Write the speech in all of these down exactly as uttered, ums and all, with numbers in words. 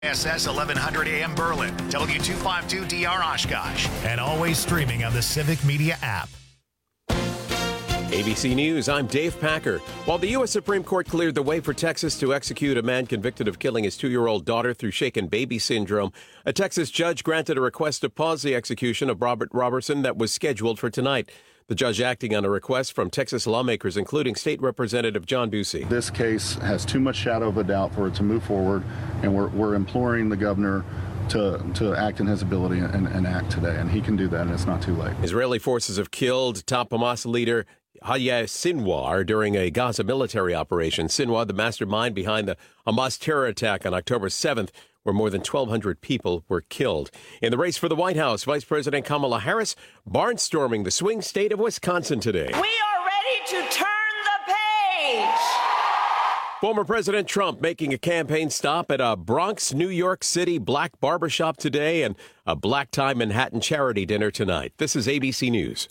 S S eleven hundred A M Berlin, W two fifty-two D R Oshkosh, and always streaming on the Civic Media app. A B C News, I'm Dave Packer. While the U S Supreme Court cleared the way for Texas to execute a man convicted of killing his two-year-old daughter through shaken baby syndrome, a Texas judge granted a request to pause the execution of Robert Robertson that was scheduled for tonight. The judge acting on a request from Texas lawmakers, including State Representative John Ducey. This case has too much shadow of a doubt for it to move forward, and we're, we're imploring the governor to to act in his ability and, and act today, and he can do that, and it's not too late. Israeli forces have killed top Hamas leader Yahya Sinwar during a Gaza military operation. Sinwar, the mastermind behind the Hamas terror attack on October seventh, where more than twelve hundred people were killed. In the race for the White House, Vice President Kamala Harris barnstorming the swing state of Wisconsin today. We are ready to turn the page. Former President Trump making a campaign stop at a Bronx, New York City black barbershop today and a black tie Manhattan charity dinner tonight. This is A B C News.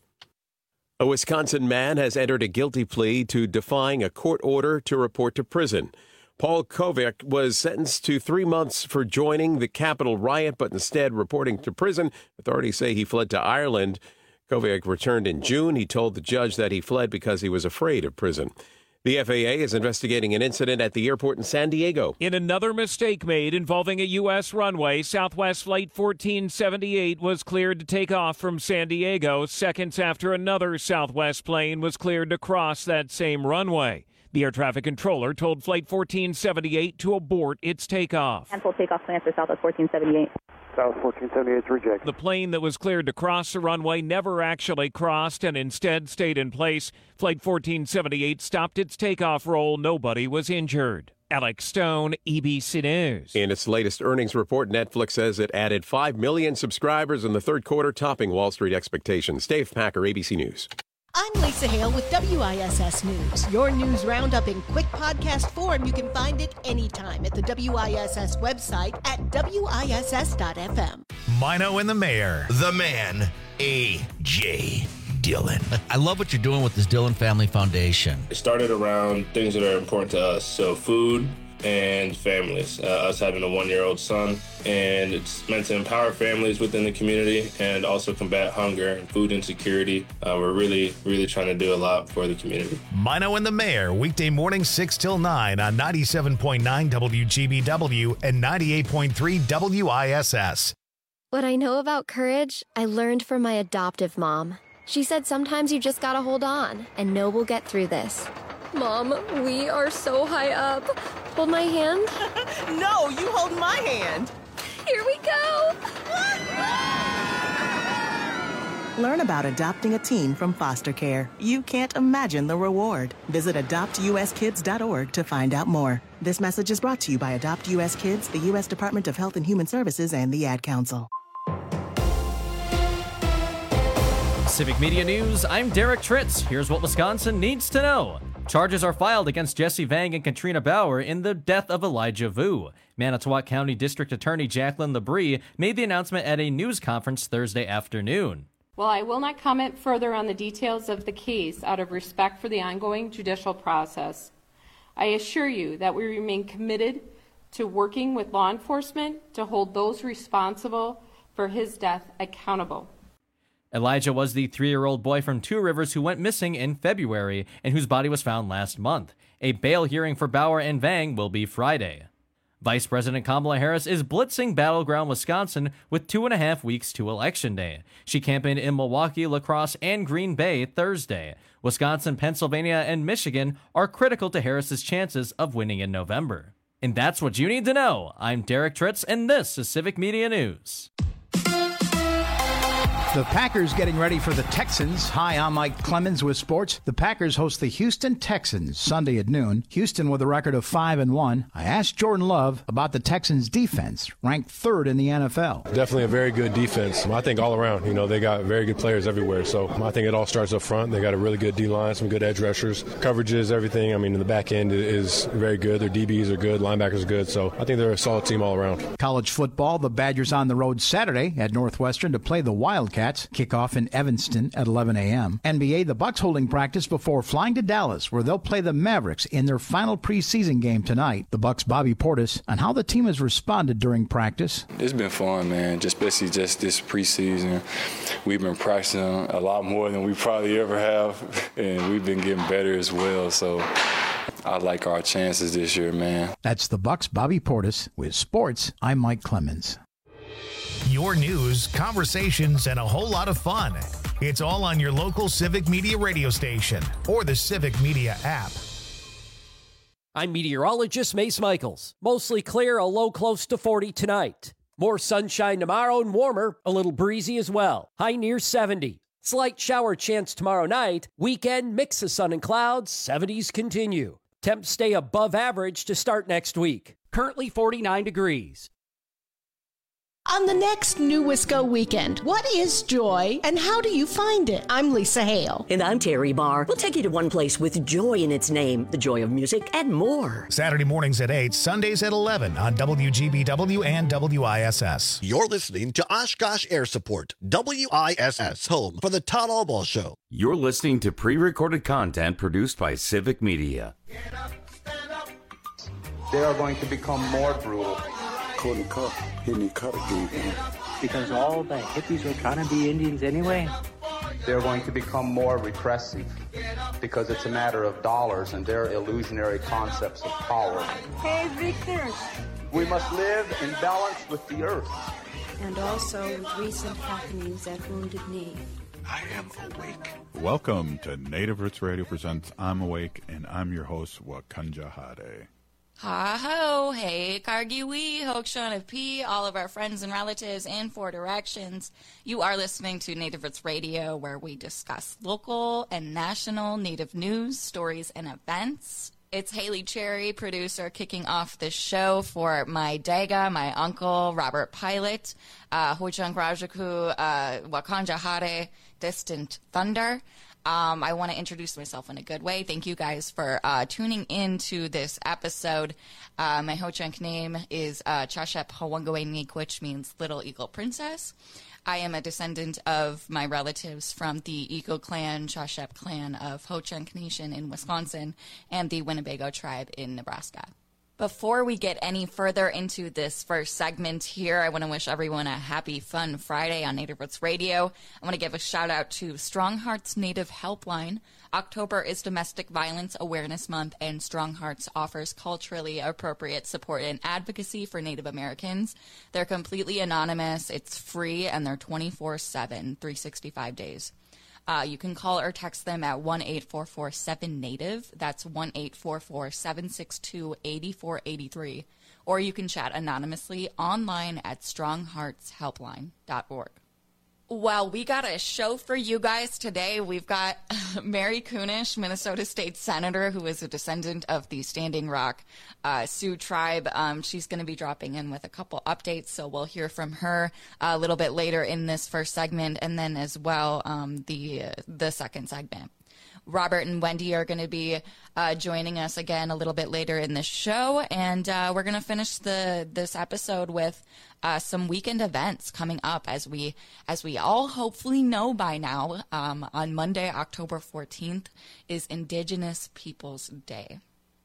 A Wisconsin man has entered a guilty plea to defying a court order to report to prison. Paul Kovac was sentenced to three months for joining the Capitol riot, but instead reporting to prison. Authorities say he fled to Ireland. Kovac returned in June. He told the judge that he fled because he was afraid of prison. The F A A is investigating an incident at the airport in San Diego. In another mistake made involving a U S runway, Southwest Flight fourteen seventy-eight was cleared to take off from San Diego seconds after another Southwest plane was cleared to cross that same runway. The air traffic controller told Flight fourteen seventy-eight to abort its takeoff. Cancel takeoff plans for Southwest fourteen seventy-eight. South fourteen seventy-eight is rejected. The plane that was cleared to cross the runway never actually crossed and instead stayed in place. Flight fourteen seventy-eight stopped its takeoff roll. Nobody was injured. Alex Stone, E B C News. In its latest earnings report, Netflix says it added five million subscribers in the third quarter, topping Wall Street expectations. Dave Packer, A B C News. I'm Lisa Hale with W I S S News. Your news roundup in quick podcast form. You can find it anytime at the W I S S website at W I S S dot F M. Mino and the Mayor. The man, A J Dillon. I love what you're doing with this Dillon Family Foundation. It started around things that are important to us. So food and families, uh, us having a one-year-old son, and it's meant to empower families within the community and also combat hunger and food insecurity. Uh, we're really, really trying to do a lot for the community. Mino and the Mayor, weekday mornings six till nine on ninety-seven point nine W G B W and ninety-eight point three W I S S. What I know about courage, I learned from my adoptive mom. She said sometimes you just gotta hold on and know we'll get through this. Mom, we are so high up. Hold my hand. No, you hold my hand. Here we go. Learn about adopting a teen from foster care. You can't imagine the reward. Visit adopt U S kids dot org to find out more. This message is brought to you by Adopt U S Kids, the U S Department of Health and Human Services, and the Ad Council. Civic Media News, I'm Derek Tritz. Here's what Wisconsin needs to know. Charges are filed against Jesse Vang and Katrina Bauer in the death of Elijah Vu. Manitowoc County District Attorney Jacqueline Labrie made the announcement at a news conference Thursday afternoon. While I will not comment further on the details of the case out of respect for the ongoing judicial process, I assure you that we remain committed to working with law enforcement to hold those responsible for his death accountable. Elijah was the three-year-old boy from Two Rivers who went missing in February and whose body was found last month. A bail hearing for Bauer and Vang will be Friday. Vice President Kamala Harris is blitzing battleground Wisconsin with two and a half weeks to Election Day. She campaigned in Milwaukee, La Crosse, and Green Bay Thursday. Wisconsin, Pennsylvania, and Michigan are critical to Harris's chances of winning in November. And that's what you need to know. I'm Derek Tritz, and this is Civic Media News. The Packers getting ready for the Texans. Hi, I'm Mike Clemens with sports. The Packers host the Houston Texans Sunday at noon. Houston with a record of five and one. I asked Jordan Love about the Texans defense, ranked third in the N F L. Definitely a very good defense. I think all around, you know, they got very good players everywhere. So I think it all starts up front. They got a really good D-line, some good edge rushers, coverages, everything. I mean, the back end is very good. Their D Bs are good, linebackers are good. So I think they're a solid team all around. College football, the Badgers on the road Saturday at Northwestern to play the Wildcats. Wildcats kick off in Evanston at eleven a.m. N B A, the Bucks holding practice before flying to Dallas, where they'll play the Mavericks in their final preseason game tonight. The Bucks' Bobby Portis on how the team has responded during practice. It's been fun, man, just especially just this preseason. We've been practicing a lot more than we probably ever have, and we've been getting better as well, so I like our chances this year, man. That's the Bucks' Bobby Portis. With sports, I'm Mike Clemens. Your news, conversations, and a whole lot of fun. It's all on your local Civic Media radio station or the Civic Media app. I'm meteorologist Mace Michaels. Mostly clear, a low close to forty tonight. More sunshine tomorrow and warmer, a little breezy as well. High near seventy. Slight shower chance tomorrow night. Weekend, mix of sun and clouds. seventies continue. Temps stay above average to start next week. Currently forty-nine degrees. On the next New Wisco weekend, what is joy and how do you find it? I'm Lisa Hale. And I'm Terry Barr. We'll take you to one place with joy in its name, the joy of music and more. Saturday mornings at eight, Sundays at eleven on W G B W and W I S S. You're listening to Oshkosh Air Support, W I S S, home for the Todd Albaugh Show. You're listening to pre-recorded content produced by Civic Media. Get up, stand up. They are going to become more brutal. Couldn't cut, hitting cut again. Because all the hippies were trying to be Indians anyway. They're going to become more repressive because it's a matter of dollars and their illusionary concepts of power. Hey, Victor. We must live in balance with the earth. And also with recent happenings at Wounded Knee. I am awake. Welcome to Native Roots Radio presents I'm Awake, and I'm your host, Wakanja Hade. Ha-ho, hey, Kargiwi, Hokshauna P, all of our friends and relatives in four directions. You are listening to Native Roots Radio, where we discuss local and national Native news, stories, and events. It's Haley Cherry, producer, kicking off this show for my Daga, my uncle, Robert Pilot, uh, Hojang Rajaku, uh, Wakanja Hade, Distant Thunder. Um, I want to introduce myself in a good way. Thank you guys for uh, tuning in to this episode. Uh, my Ho-Chunk name is uh, Chashep Hawangawenik, which means Little Eagle Princess. I am a descendant of my relatives from the Eagle Clan, Chashep Clan of Ho-Chunk Nation in Wisconsin and the Winnebago tribe in Nebraska. Before we get any further into this first segment here, I want to wish everyone a happy, fun Friday on Native Roots Radio. I want to give a shout out to Strong Hearts Native Helpline. October is Domestic Violence Awareness Month, and Strong Hearts offers culturally appropriate support and advocacy for Native Americans. They're completely anonymous, it's free, and they're twenty-four seven, three hundred sixty-five days. Uh, you can call or text them at one eight four four seven NATIVE. That's one eight four four seven six two eight four eight three. Or you can chat anonymously online at strong hearts helpline dot org. Well, we got a show for you guys today. We've got Mary Kunesh, Minnesota State Senator, who is a descendant of the Standing Rock uh, Sioux tribe. Um, she's going to be dropping in with a couple updates, so we'll hear from her a little bit later in this first segment, and then as well um, the uh, the second segment. Robert and Wendy are going to be uh, joining us again a little bit later in this show, and uh, we're going to finish the this episode with uh, some weekend events coming up. As we as we all hopefully know by now, um, on Monday, October fourteenth, is Indigenous Peoples Day.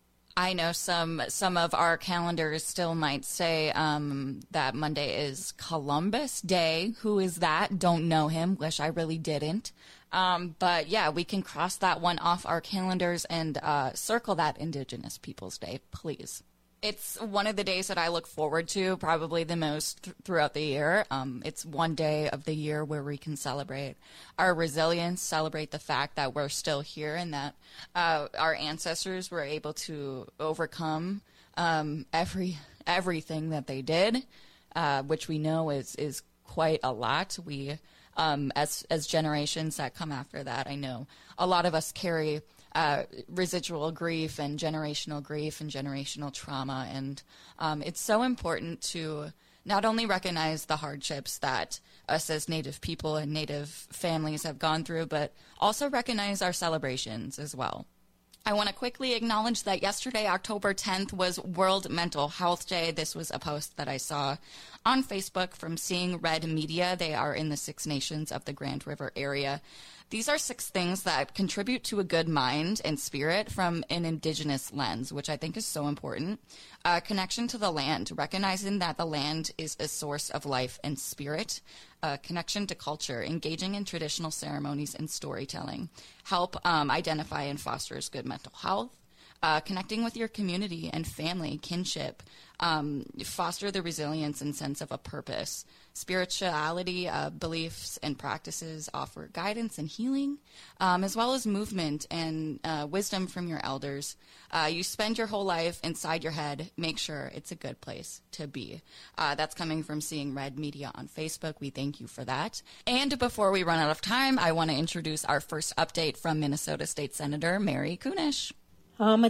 I know some some of our calendars still might say um, that Monday is Columbus Day. Who is that? Don't know him. Wish I really didn't. Um, but yeah, we can cross that one off our calendars and uh, circle that Indigenous Peoples Day, please. It's one of the days that I look forward to probably the most th- throughout the year. Um, it's one day of the year where we can celebrate our resilience, celebrate the fact that we're still here and that uh, our ancestors were able to overcome um, every everything that they did, uh, which we know is is quite a lot. We Um, as as generations that come after that, I know a lot of us carry uh, residual grief and generational grief and generational trauma, and um, it's so important to not only recognize the hardships that us as Native people and Native families have gone through, but also recognize our celebrations as well. I want to quickly acknowledge that yesterday, October tenth, was World Mental Health Day. This was a post that I saw on Facebook from Seeing Red Media. They are in the Six Nations of the Grand River area. These are six things that contribute to a good mind and spirit from an Indigenous lens, which I think is so important. Uh, connection to the land, recognizing that the land is a source of life and spirit. Uh, connection to culture, engaging in traditional ceremonies and storytelling. Help um, identify and fosters good mental health. Uh, connecting with your community and family, kinship, um, foster the resilience and sense of a purpose. Spirituality, uh, beliefs and practices offer guidance and healing, um, as well as movement and uh, wisdom from your elders. Uh, you spend your whole life inside your head. Make sure it's a good place to be. Uh, that's coming from Seeing Red Media on Facebook. We thank you for that. And before we run out of time, I want to introduce our first update from Minnesota State Senator Mary Kunesh. Hello,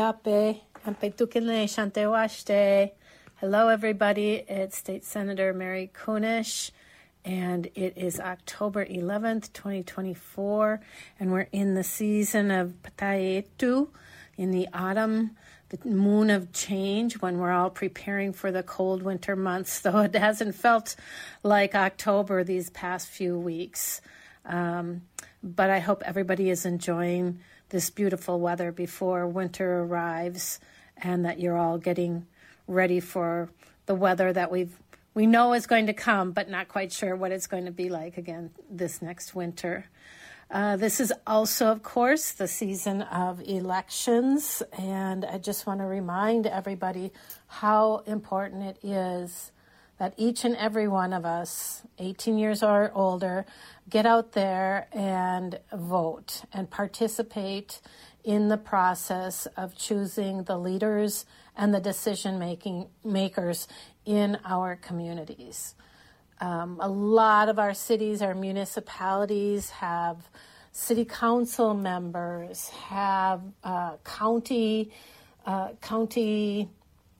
everybody. It's State Senator Mary Kunesh, and it is October eleventh, twenty twenty-four, and we're in the season of Patayetu, in the autumn, the moon of change, when we're all preparing for the cold winter months, though it hasn't felt like October these past few weeks. Um, but I hope everybody is enjoying this beautiful weather before winter arrives, and that you're all getting ready for the weather that we've we know is going to come, but not quite sure what it's going to be like again this next winter. Uh, this is also, of course, the season of elections, and I just want to remind everybody how important it is that each and every one of us, eighteen years or older, get out there and vote and participate in the process of choosing the leaders and the decision-making makers in our communities. Um, a lot of our cities, our municipalities have city council members, have uh, county uh, county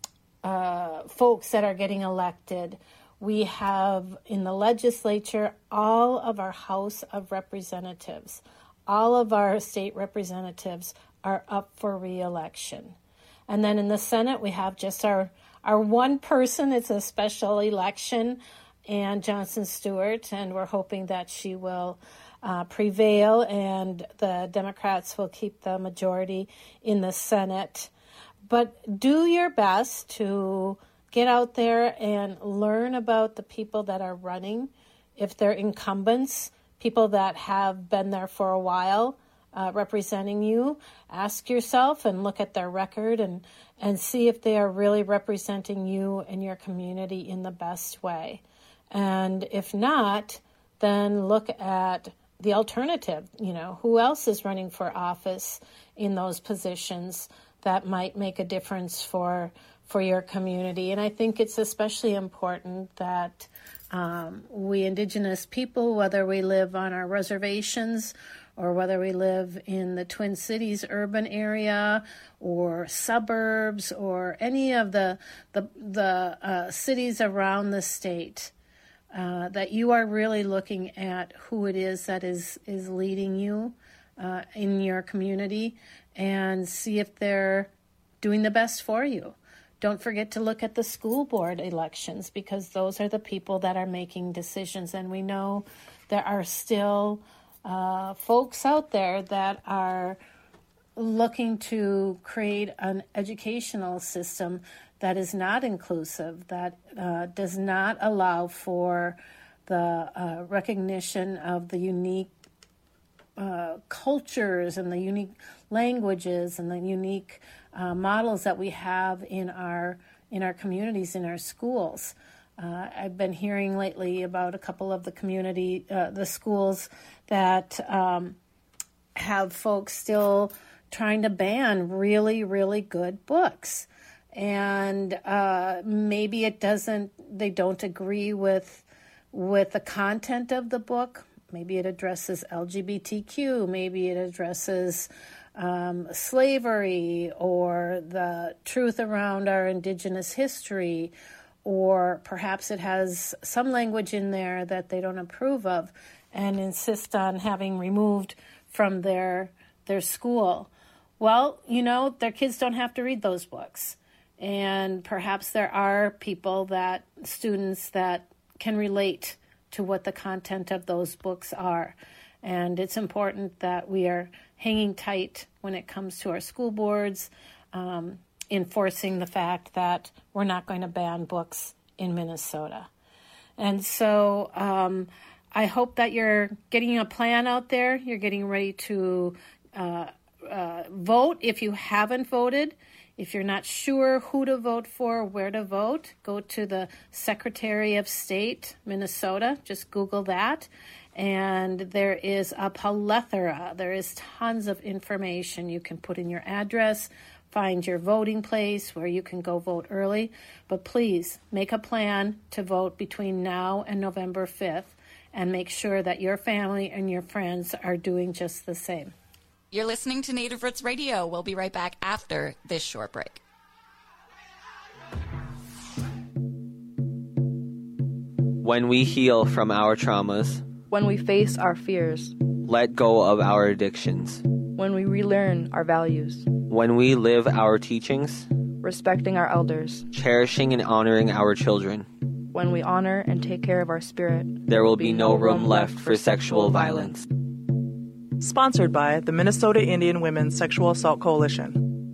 uh, folks that are getting elected. We have in the legislature all of our House of Representatives. All of our state representatives are up for re-election. And then in the Senate, we have just our, our one person. It's a special election, Ann Johnson Stewart, and we're hoping that she will uh, prevail and the Democrats will keep the majority in the Senate. But do your best to get out there and learn about the people that are running, if they're incumbents, people that have been there for a while uh, representing you. Ask yourself and look at their record and, and see if they are really representing you and your community in the best way. And if not, then look at the alternative. You know, who else is running for office in those positions that might make a difference for for your community. And I think it's especially important that um, we Indigenous people, whether we live on our reservations or whether we live in the Twin Cities urban area or suburbs or any of the the, the uh, cities around the state, uh, that you are really looking at who it is that is, is leading you uh, in your community and see if they're doing the best for you. Don't forget to look at the school board elections, because those are the people that are making decisions. And we know there are still uh, folks out there that are looking to create an educational system that is not inclusive, that uh, does not allow for the uh, recognition of the unique uh, cultures and the unique languages and the unique Uh, models that we have in our in our communities, in our schools. Uh, I've been hearing lately about a couple of the community, uh, the schools that um, have folks still trying to ban really, really good books. And uh, maybe it doesn't, they don't agree with with the content of the book. Maybe it addresses L G B T Q, maybe it addresses Um, slavery or the truth around our Indigenous history, or perhaps it has some language in there that they don't approve of and insist on having removed from their their school. Well, you know, their kids don't have to read those books. And perhaps there are people that, students that can relate to what the content of those books are. And it's important that we are hanging tight when it comes to our school boards, um, enforcing the fact that we're not going to ban books in Minnesota. And so um, I hope that you're getting a plan out there. You're getting ready to uh, uh, vote if you haven't voted. If you're not sure who to vote for, where to vote, go to the Secretary of State, Minnesota. Just Google that. And there is a plethora. There is tons of information. You can put in your address, find your voting place where you can go vote early. But please make a plan to vote between now and November fifth and make sure that your family and your friends are doing just the same. You're listening to Native Roots Radio. We'll be right back after this short break. When we heal from our traumas, when we face our fears, let go of our addictions, when we relearn our values, when we live our teachings, respecting our elders, cherishing and honoring our children, when we honor and take care of our spirit, there will be no room left for sexual violence. Sponsored by the Minnesota Indian Women's Sexual Assault Coalition.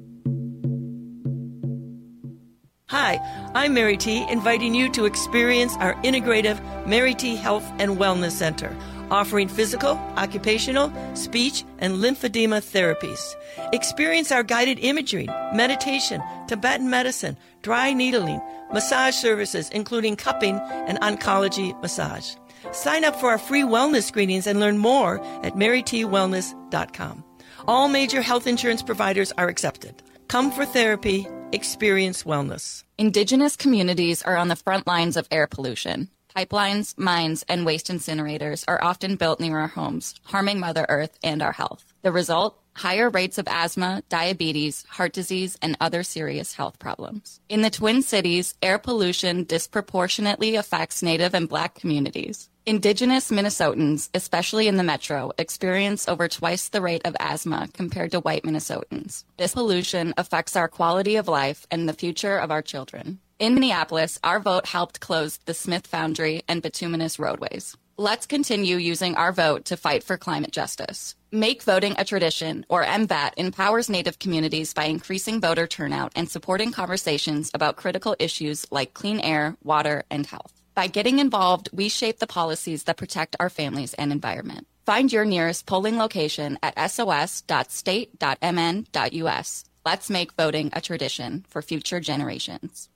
Hi, I'm Mary T., inviting you to experience our integrative Mary T. Health and Wellness Center, offering physical, occupational, speech, and lymphedema therapies. Experience our guided imagery, meditation, Tibetan medicine, dry needling, massage services, including cupping and oncology massage. Sign up for our free wellness screenings and learn more at mary t wellness dot com. All major health insurance providers are accepted. Come for therapy, experience wellness. Indigenous communities are on the front lines of air pollution. Pipelines, mines, and waste incinerators are often built near our homes, harming Mother Earth and our health. The result? Higher rates of asthma, diabetes, heart disease, and other serious health problems. In the Twin Cities, air pollution disproportionately affects Native and Black communities. Indigenous Minnesotans, especially in the metro, experience over twice the rate of asthma compared to white Minnesotans. This pollution affects our quality of life and the future of our children. In Minneapolis, our vote helped close the Smith Foundry and bituminous roadways. Let's continue using our vote to fight for climate justice. Make voting a tradition, or M V A T, empowers Native communities by increasing voter turnout and supporting conversations about critical issues like clean air, water, and health. By getting involved, we shape the policies that protect our families and environment. Find your nearest polling location at s o s dot state dot m n dot u s. Let's make voting a tradition for future generations.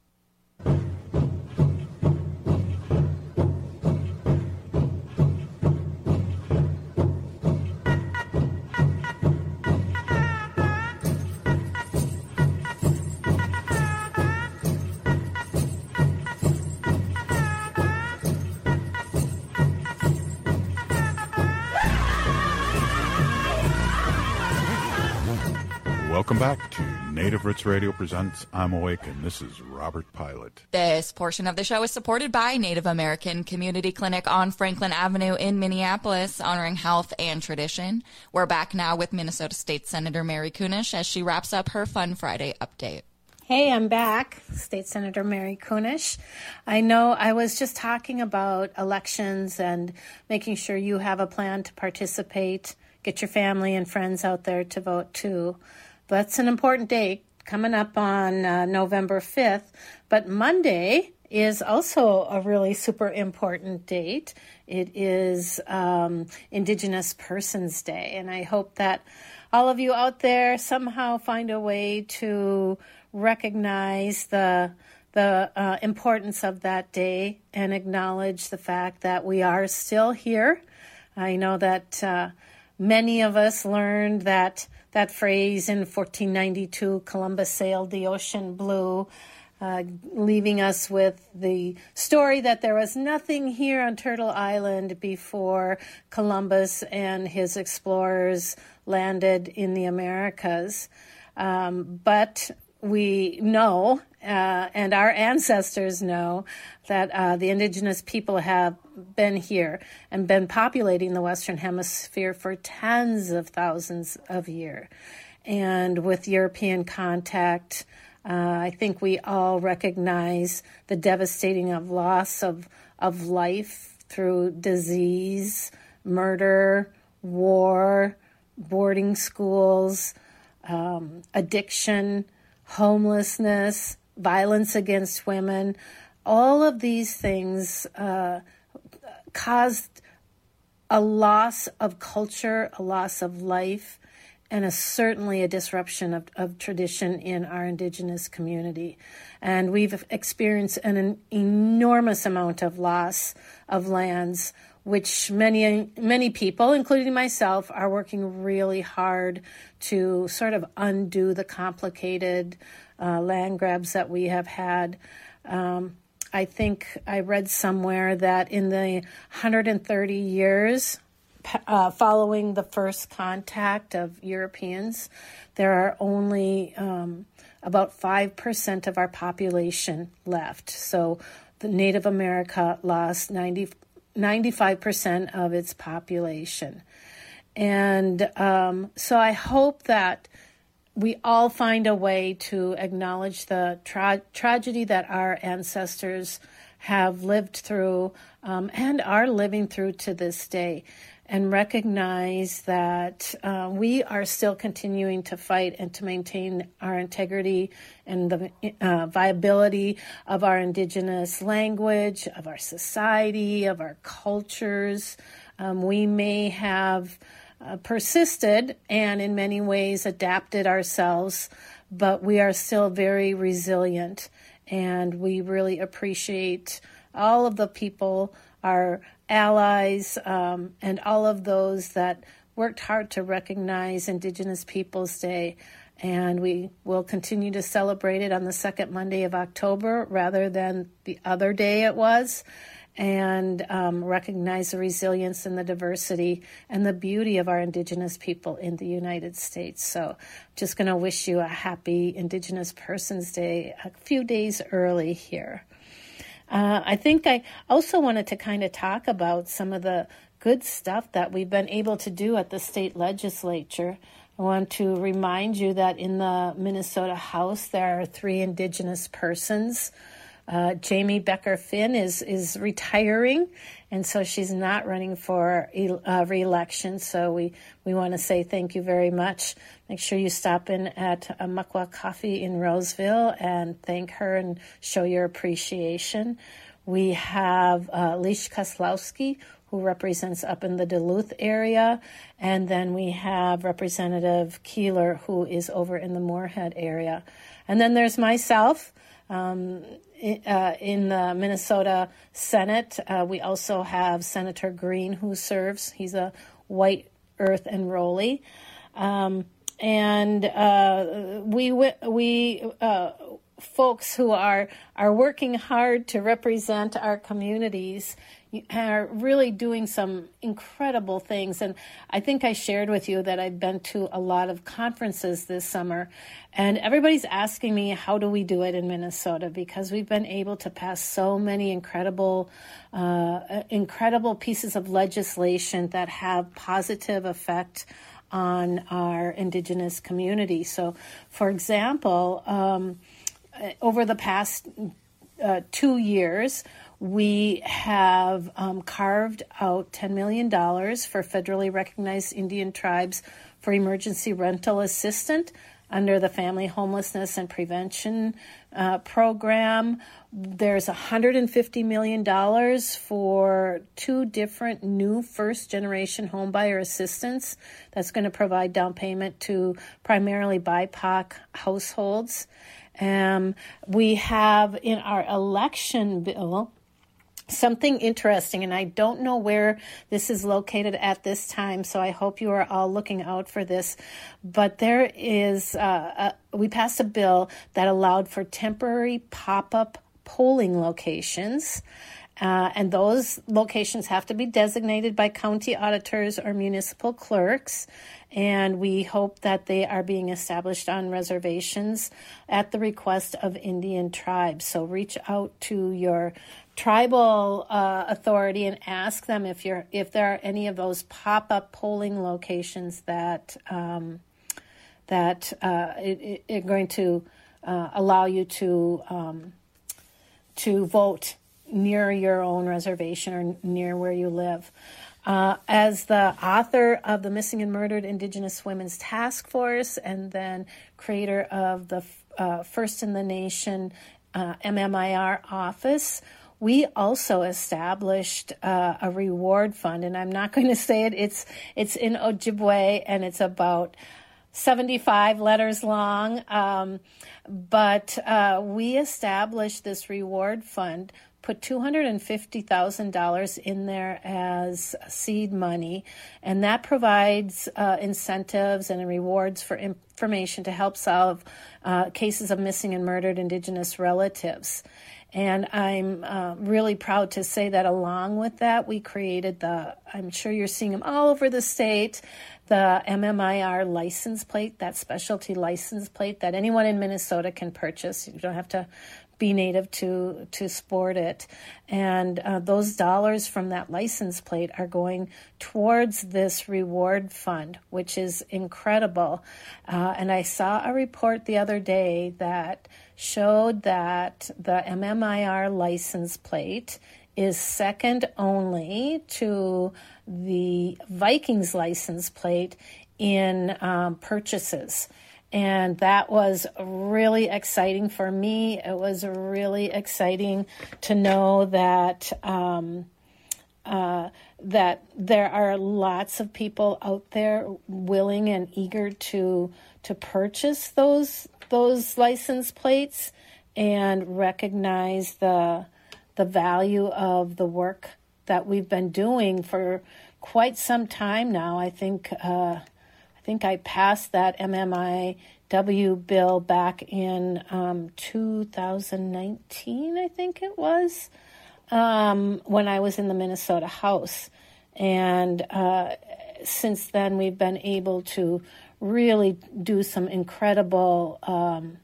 Welcome back to Native Roots Radio presents I'm Awake, and this is Robert Pilot. This portion of the show is supported by Native American Community Clinic on Franklin Avenue in Minneapolis, honoring health and tradition. We're back now with Minnesota State Senator Mary Kunesh as she wraps up her Fun Friday update. Hey, I'm back, State Senator Mary Kunesh. I know I was just talking about elections and making sure you have a plan to participate, get your family and friends out there to vote too. That's an important date coming up on uh, November fifth. But Monday is also a really super important date. It is um, Indigenous Persons Day. And I hope that all of you out there somehow find a way to recognize the the uh, importance of that day and acknowledge the fact that we are still here. I know that uh, many of us learned that That phrase in fourteen ninety-two, Columbus sailed the ocean blue, uh, leaving us with the story that there was nothing here on Turtle Island before Columbus and his explorers landed in the Americas. Um, but we know, uh, and our ancestors know, that uh, the indigenous people have been here and been populating the Western Hemisphere for tens of thousands of years. And with European contact, uh, I think we all recognize the devastating of loss of, of life through disease, murder, war, boarding schools, um, addiction, homelessness, violence against women. All of these things uh, caused a loss of culture, a loss of life, and a, certainly a disruption of, of tradition in our Indigenous community. And we've experienced an, an enormous amount of loss of lands, which many, many people, including myself, are working really hard to sort of undo the complicated uh, land grabs that we have had. Um, I think I read somewhere that in the one hundred thirty years uh, following the first contact of Europeans, there are only um, about five percent of our population left. So the Native America lost ninety, ninety-five percent of its population. And um, so I hope that we all find a way to acknowledge the tra- tragedy that our ancestors have lived through um, and are living through to this day, and recognize that uh, we are still continuing to fight and to maintain our integrity and the uh, viability of our Indigenous language, of our society, of our cultures. Um, we may have Uh, persisted and in many ways adapted ourselves, but we are still very resilient, and we really appreciate all of the people, our allies, um, and all of those that worked hard to recognize Indigenous Peoples Day. And we will continue to celebrate it on the second Monday of October rather than the other day it was, and um, recognize the resilience and the diversity and the beauty of our Indigenous people in the United States. So just going to wish you a happy Indigenous Persons Day a few days early here. Uh, I think I also wanted to kind of talk about some of the good stuff that we've been able to do at the state legislature. I want to remind you that in the Minnesota House, there are three Indigenous persons. Uh, Jamie Becker Finn is, is retiring, and so she's not running for uh, re-election. So we, we want to say thank you very much. Make sure you stop in at uh, Muckwa Coffee in Roseville and thank her and show your appreciation. We have uh, Leish Koslowski, who represents up in the Duluth area, and then we have Representative Keeler, who is over in the Moorhead area. And then there's myself. Um, Uh, in the Minnesota Senate, uh, we also have Senator Green, who serves. He's a white earth enrollee. Um, and uh, we we uh, folks who are, are working hard to represent our communities are really doing some incredible things. And I think I shared with you that I've been to a lot of conferences this summer, and everybody's asking me, how do we do it in Minnesota? Because we've been able to pass so many incredible, uh, incredible pieces of legislation that have positive effect on our Indigenous community. So, for example, um, over the past uh, two years, we have um, carved out ten million dollars for federally recognized Indian tribes for emergency rental assistance under the Family Homelessness and Prevention uh, Program. There's one hundred fifty million dollars for two different new first-generation homebuyer assistance that's going to provide down payment to primarily B I P O C households. Um, we have in our election bill something interesting, and I don't know where this is located at this time, so I hope you are all looking out for this. But there is, uh, a, we passed a bill that allowed for temporary pop-up polling locations, uh, and those locations have to be designated by county auditors or municipal clerks, and we hope that they are being established on reservations at the request of Indian tribes. So reach out to your tribal uh, authority and ask them if you're if there are any of those pop-up polling locations that um, that uh, it, it, it going to uh, allow you to um, to vote near your own reservation or near where you live. Uh, as the author of the Missing and Murdered Indigenous Women's Task Force and then creator of the uh, First in the Nation uh, M M I R office, we also established uh, a reward fund, and I'm not going to say it. It's it's in Ojibwe, and it's about seventy-five letters long. Um, but uh, we established this reward fund, put two hundred fifty thousand dollars in there as seed money, and that provides uh, incentives and rewards for information to help solve uh, cases of missing and murdered Indigenous relatives. And I'm uh, really proud to say that along with that, we created the, I'm sure you're seeing them all over the state, the M M I R license plate, that specialty license plate that anyone in Minnesota can purchase. You don't have to be native to to sport it. And uh, those dollars from that license plate are going towards this reward fund, which is incredible. Uh, and I saw a report the other day that showed that the M M I R license plate is second only to the Vikings license plate in um, purchases. And that was really exciting for me. It was really exciting to know that um, uh, that there are lots of people out there willing and eager to to purchase those those license plates and recognize the the value of the work that we've been doing for quite some time now. I think. Uh, I think I passed that M M I W bill back in um, two thousand nineteen, I think it was, um, when I was in the Minnesota House. And uh, since then, we've been able to really do some incredible, um,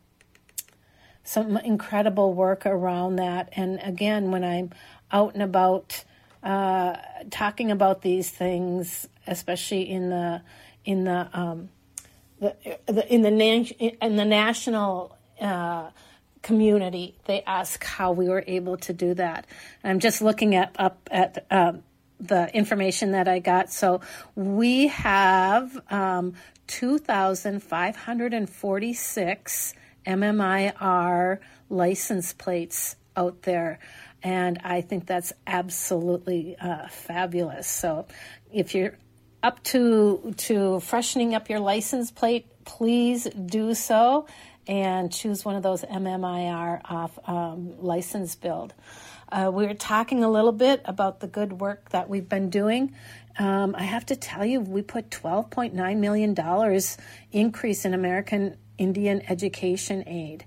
some incredible work around that. And again, when I'm out and about uh, talking about these things, especially in the in the um, the, the in the na- in the national uh, community, they ask how we were able to do that. And I'm just looking at up at um, the information that I got. So we have um, two thousand five hundred forty-six M M I R license plates out there, and I think that's absolutely uh, fabulous. So if you're up to to freshening up your license plate, please do so and choose one of those M M I R off um, license build. Uh, we were talking a little bit about the good work that we've been doing. Um, I have to tell you, we put twelve point nine million dollars increase in American Indian education aid.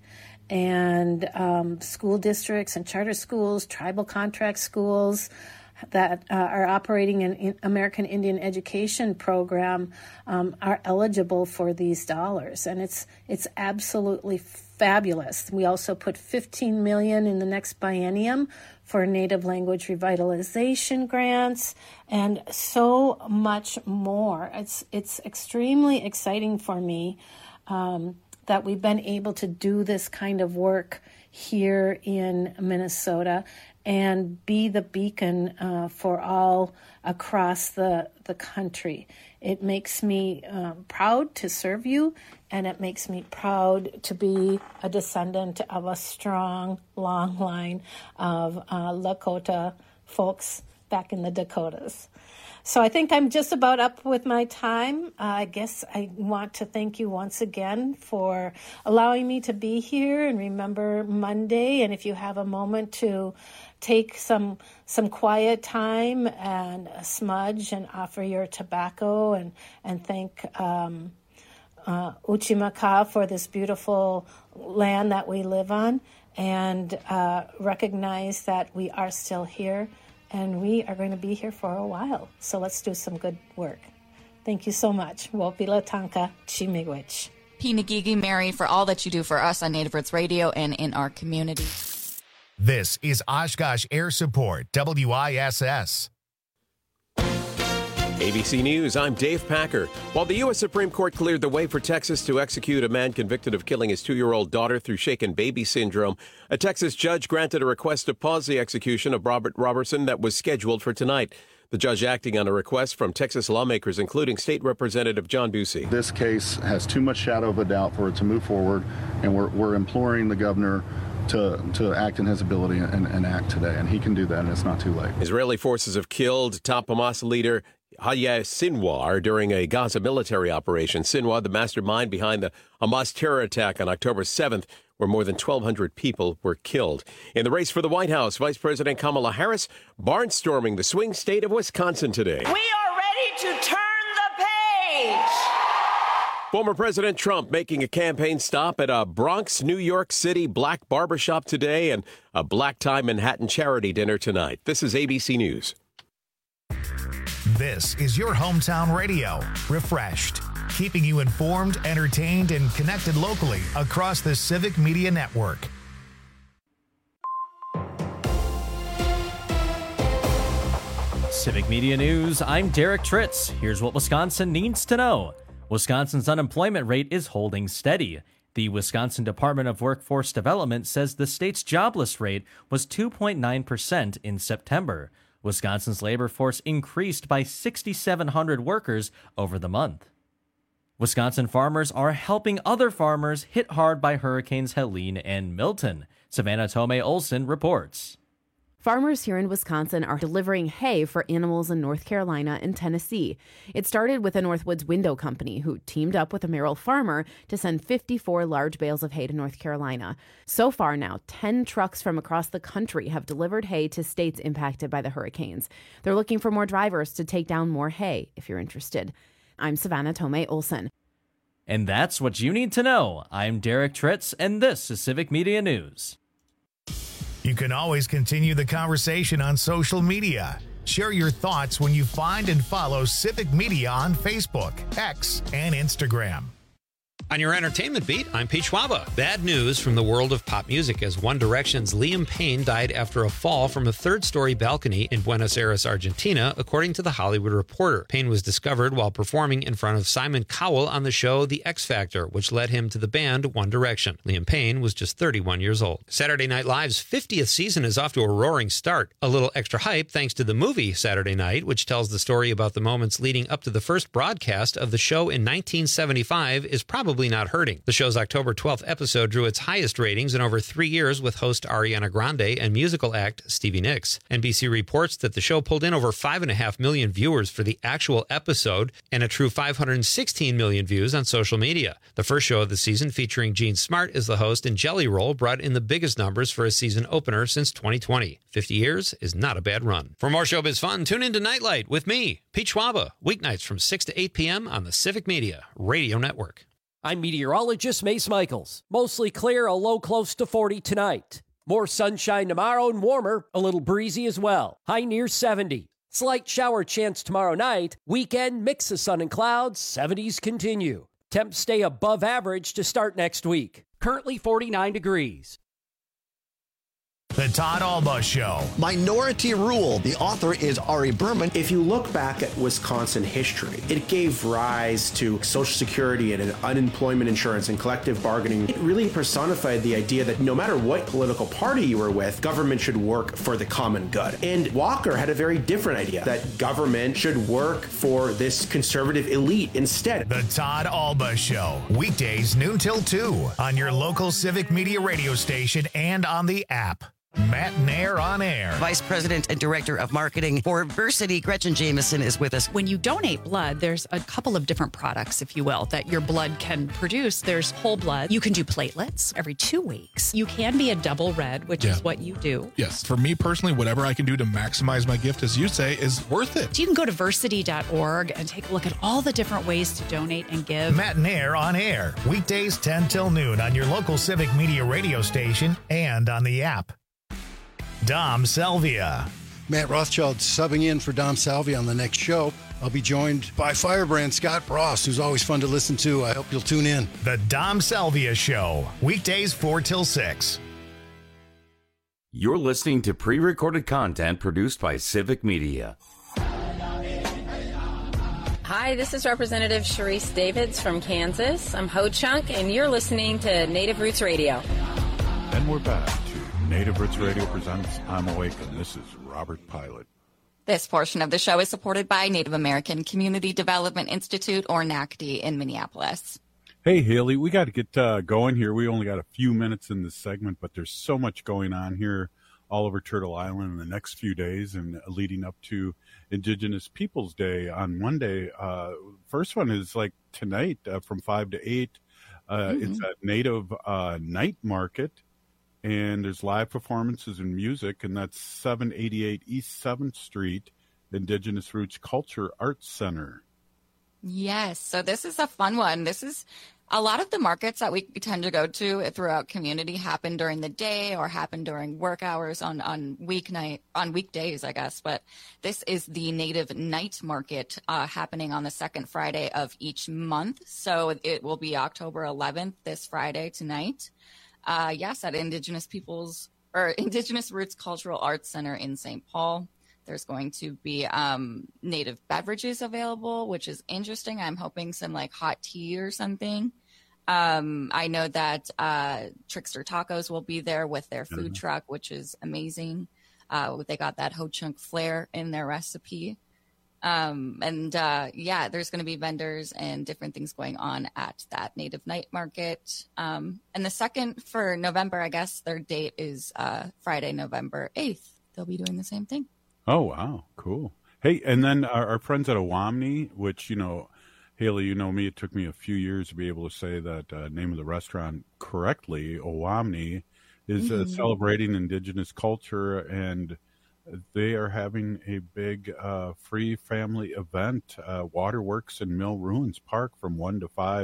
And um, school districts and charter schools, tribal contract schools, that uh, are operating an in American Indian education program um, are eligible for these dollars, and it's it's absolutely fabulous. We also put fifteen million dollars in the next biennium for Native language revitalization grants, and so much more. It's it's extremely exciting for me um, that we've been able to do this kind of work here in Minnesota and be the beacon uh, for all across the, the country. It makes me um, proud to serve you, and it makes me proud to be a descendant of a strong, long line of uh, Lakota folks back in the Dakotas. So I think I'm just about up with my time. Uh, I guess I want to thank you once again for allowing me to be here and remember Monday. And if you have a moment to take some some quiet time and smudge and offer your tobacco and, and thank um, uh, Uchimaka for this beautiful land that we live on, and uh, recognize that we are still here. And we are going to be here for a while. So let's do some good work. Thank you so much. Wopila Tanka Chimigwich. Pinagigi Mary, for all that you do for us on Native Roots Radio and in our community. This is Oshkosh Air Support, W I S S. A B C News, I'm Dave Packer. While the U S Supreme Court cleared the way for Texas to execute a man convicted of killing his two-year-old daughter through shaken baby syndrome, a Texas judge granted a request to pause the execution of Robert Robertson that was scheduled for tonight. The judge acting on a request from Texas lawmakers, including State Representative John Ducey. This case has too much shadow of a doubt for it to move forward, and we're, we're imploring the governor to to act in his ability and, and act today, and he can do that, and it's not too late. Israeli forces have killed top Hamas leader Yahya Sinwar during a Gaza military operation. Sinwar, the mastermind behind the Hamas terror attack on October seventh, where more than twelve hundred people were killed. In the race for the White House, Vice President Kamala Harris barnstorming the swing state of Wisconsin today. We are ready to turn the page. Former President Trump making a campaign stop at a Bronx, New York City black barbershop today and a black tie Manhattan charity dinner tonight. This is A B C News. This is your hometown radio, refreshed, keeping you informed, entertained, and connected locally across the Civic Media Network. Civic Media News, I'm Derek Tritz. Here's what Wisconsin needs to know. Wisconsin's unemployment rate is holding steady. The Wisconsin Department of Workforce Development says the state's jobless rate was two point nine percent in September. Wisconsin's labor force increased by six thousand seven hundred workers over the month. Wisconsin farmers are helping other farmers hit hard by Hurricanes Helene and Milton. Savannah Tomei Olson reports. Farmers here in Wisconsin are delivering hay for animals in North Carolina and Tennessee. It started with a Northwoods Window Company, who teamed up with a Merrill farmer to send fifty-four large bales of hay to North Carolina. So far now, ten trucks from across the country have delivered hay to states impacted by the hurricanes. They're looking for more drivers to take down more hay, if you're interested. I'm Savannah Tomei Olson. And that's what you need to know. I'm Derek Tritz, and this is Civic Media News. You can always continue the conversation on social media. Share your thoughts when you find and follow Civic Media on Facebook, X, and Instagram. On your entertainment beat, I'm Pete Schwaba. Bad news from the world of pop music as One Direction's Liam Payne died after a fall from a third-story balcony in Buenos Aires, Argentina, according to The Hollywood Reporter. Payne was discovered while performing in front of Simon Cowell on the show The X Factor, which led him to the band One Direction. Liam Payne was just thirty-one years old. Saturday Night Live's fiftieth season is off to a roaring start. A little extra hype thanks to the movie Saturday Night, which tells the story about the moments leading up to the first broadcast of the show in nineteen seventy-five, is probably not hurting. The show's October twelfth episode drew its highest ratings in over three years with host Ariana Grande and musical act Stevie Nicks. N B C reports that the show pulled in over five point five million viewers for the actual episode and a true five hundred sixteen million views on social media. The first show of the season, featuring Gene Smart as the host and Jelly Roll, brought in the biggest numbers for a season opener since twenty twenty. fifty years is not a bad run. For more showbiz fun, tune in to Nightlight with me, Pete Schwaba, weeknights from six to eight p.m. on the Civic Media Radio Network. I'm meteorologist Mace Michaels. Mostly clear, a low close to forty tonight. More sunshine tomorrow and warmer, a little breezy as well. High near seventy. Slight shower chance tomorrow night. Weekend, mix of sun and clouds, seventies continue. Temps stay above average to start next week. Currently forty-nine degrees. The Todd Alba Show. Minority Rule. The author is Ari Berman. If you look back at Wisconsin history, it gave rise to Social Security and unemployment insurance and collective bargaining. It really personified the idea that no matter what political party you were with, government should work for the common good. And Walker had a very different idea, that government should work for this conservative elite instead. The Todd Alba Show. Weekdays noon till two on your local Civic Media radio station and on the app. Matt Nair on air. Vice President and Director of Marketing for Versity, Gretchen Jameson, is with us. When you donate blood, there's a couple of different products, if you will, that your blood can produce. There's whole blood. You can do platelets every two weeks. You can be a double red, which yeah. is what you do. Yes. For me personally, whatever I can do to maximize my gift, as you say, is worth it. So you can go to versity dot org and take a look at all the different ways to donate and give. Matt Nair on air. Weekdays ten till noon on your local Civic Media radio station and on the app. Dom Salvia. Matt Rothschild subbing in for Dom Salvia on the next show. I'll be joined by Firebrand Scott Frost, who's always fun to listen to. I hope you'll tune in. The Dom Salvia Show, weekdays four till six. You're listening to pre-recorded content produced by Civic Media. Hi, this is Representative Sharice Davids from Kansas. I'm Ho Chunk, and you're listening to Native Roots Radio. And we're back to Native Roots Radio presents I'm Awake, and this is Robert Pilot. This portion of the show is supported by Native American Community Development Institute, or N A C D, in Minneapolis. Hey, Haley, we got to get uh, going here. We only got a few minutes in this segment, but there's so much going on here all over Turtle Island in the next few days and leading up to Indigenous Peoples Day on Monday. Uh, first one is like tonight uh, from five to eight. Uh, mm-hmm. It's a Native uh, night market, and there's live performances and music, and that's seven eighty-eight East seventh Street, Indigenous Roots Culture Arts Center. Yes, so this is a fun one. This is a lot of the markets that we tend to go to throughout community happen during the day or happen during work hours on, on weeknight, on weekdays, I guess. But this is the Native Night Market uh, happening on the second Friday of each month. So it will be October eleventh, this Friday tonight. Uh, yes, at Indigenous Peoples or Indigenous Roots Cultural Arts Center in Saint Paul. There's going to be um, native beverages available, which is interesting. I'm hoping some like hot tea or something. Um, I know that uh, Trickster Tacos will be there with their food mm-hmm. truck, which is amazing. Uh, they got that Ho Chunk flair in their recipe. Um, and uh, yeah, there's going to be vendors and different things going on at that Native Night Market. Um, and the second for November, I guess their date is uh, Friday, November eighth. They'll be doing the same thing. Oh, wow. Cool. Hey, and then our, our friends at Owamni, which, you know, Haley, you know me, it took me a few years to be able to say that uh, name of the restaurant correctly. Owamni is mm-hmm. uh, celebrating Indigenous culture, and they are having a big uh, free family event, uh, Waterworks in Mill Ruins Park from one to five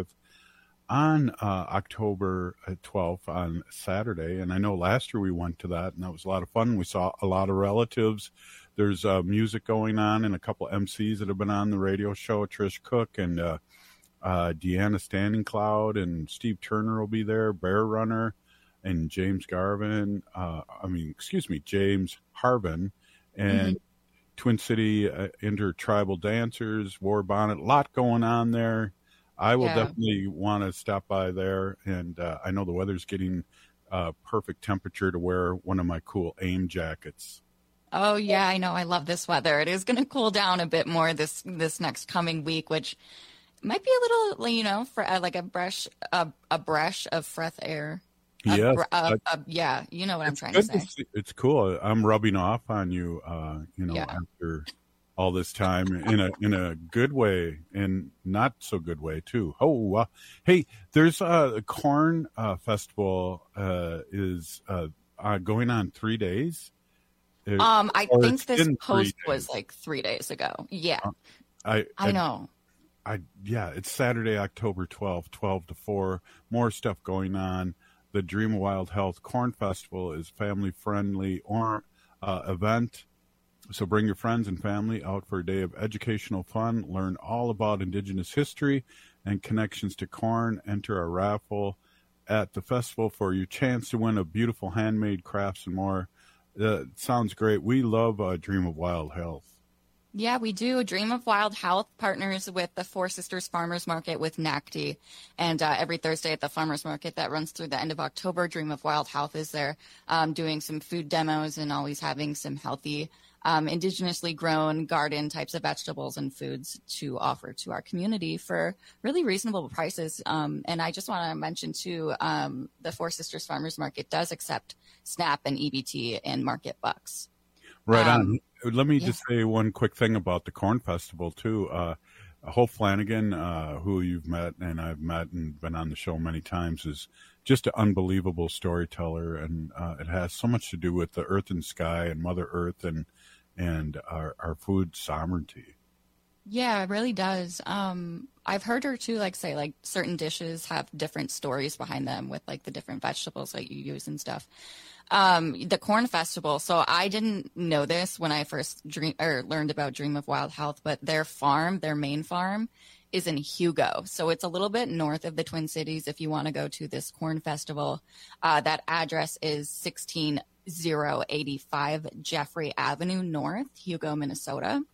on uh, October twelfth on Saturday. And I know last year we went to that, and that was a lot of fun. We saw a lot of relatives. There's uh, music going on and a couple M Cs that have been on the radio show. Trish Cook and uh, uh, Deanna Standing Cloud and Steve Turner will be there, Bear Runner and James Garvin. Uh, I mean, excuse me, James Harvin and mm-hmm. Twin City uh, Intertribal Dancers, War Bonnet, a lot going on there. I will yeah. definitely want to stop by there. And uh, I know the weather's getting uh, perfect temperature to wear one of my cool AIM jackets. Oh, yeah, I know. I love this weather. It is going to cool down a bit more this this next coming week, which might be a little, you know, for uh, like a brush, a, a brush of fresh air. Yes. Br- uh, uh, yeah, you know what I'm trying to say. To it's cool. I'm rubbing off on you, uh, you know, yeah. after all this time in a in a good way and not so good way too. Oh, uh, hey, there's a, a corn uh, festival uh, is uh, uh, going on three days. It, um, I think this post was like three days ago. Yeah, uh, I, I I know. I yeah, it's Saturday, October twelfth, twelve to four. More stuff going on. The Dream of Wild Health Corn Festival is family friendly or uh, event. So bring your friends and family out for a day of educational fun. Learn all about Indigenous history and connections to corn. Enter a raffle at the festival for your chance to win a beautiful handmade crafts and more. Uh, sounds great. We love uh, Dream of Wild Health. Yeah, we do. Dream of Wild Health partners with the Four Sisters Farmers Market with N A C D. And uh, every Thursday at the Farmers Market that runs through the end of October, Dream of Wild Health is there um, doing some food demos and always having some healthy, um, indigenously grown garden types of vegetables and foods to offer to our community for really reasonable prices. Um, and I just want to mention, too, um, the Four Sisters Farmers Market does accept SNAP and E B T and market bucks. Right um, on. Let me yeah. just say one quick thing about the Corn Festival, too. Uh, Hope Flanagan, uh, who you've met and I've met and been on the show many times, is just an unbelievable storyteller. And uh, it has so much to do with the earth and sky and Mother Earth and and our, our food sovereignty. Yeah, it really does. Um, I've heard her, too, like, say, like, certain dishes have different stories behind them with, like, the different vegetables that you use and stuff. Um, the Corn Festival. So I didn't know this when I first dream or learned about Dream of Wild Health, but their farm, their main farm, is in Hugo. So it's a little bit north of the Twin Cities if you want to go to this Corn Festival. Uh, that address is sixteen oh eighty-five Jeffrey Avenue North, Hugo, Minnesota.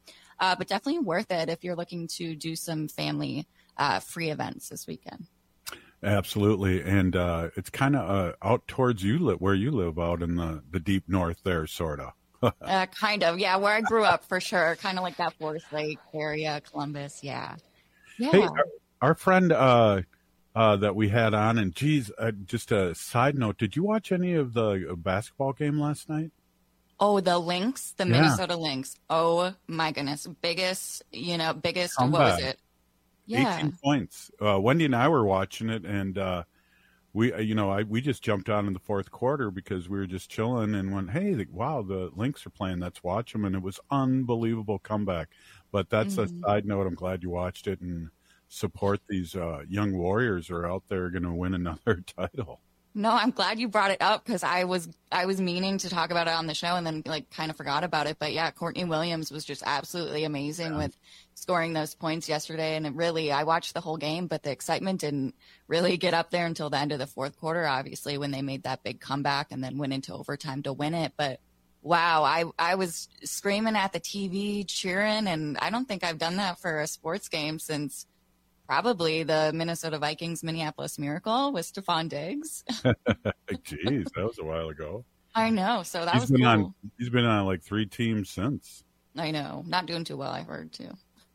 uh, but definitely worth it if you're looking to do some family uh, free events this weekend. Absolutely. And uh, it's kind of uh, out towards you, li- where you live out in the, the deep north there, sort of. uh, kind of. Yeah, where I grew up for sure. Kind of like that Forest Lake area, Columbus. Yeah. Yeah. Hey, our, our friend uh, uh, that we had on, and geez, uh, just a side note, did you watch any of the basketball game last night? Oh, the Lynx, the Yeah. Minnesota Lynx. Oh, my goodness. Biggest, you know, biggest, what Comeback. was it? Yeah. eighteen points. Uh, Wendy and I were watching it, and uh, we, uh, you know, I we just jumped on in the fourth quarter because we were just chilling and went, "Hey, the, wow, the Lynx are playing. Let's watch them." And it was unbelievable comeback. But that's Mhm. a side note. I'm glad you watched it and support these uh, young warriors who are out there going to win another title. No, I'm glad you brought it up because I was I was meaning to talk about it on the show and then like kind of forgot about it. But yeah, Courtney Williams was just absolutely amazing with scoring those points yesterday. And it really, I watched the whole game, but the excitement didn't really get up there until the end of the fourth quarter, obviously, when they made that big comeback and then went into overtime to win it. But wow, I, I was screaming at the T V, cheering, and I don't think I've done that for a sports game since probably the Minnesota Vikings Minneapolis Miracle with Stephon Diggs. Jeez, that was a while ago. I know, so that he's was been cool. on. He's been on like three teams since. I know, not doing too well, I heard too.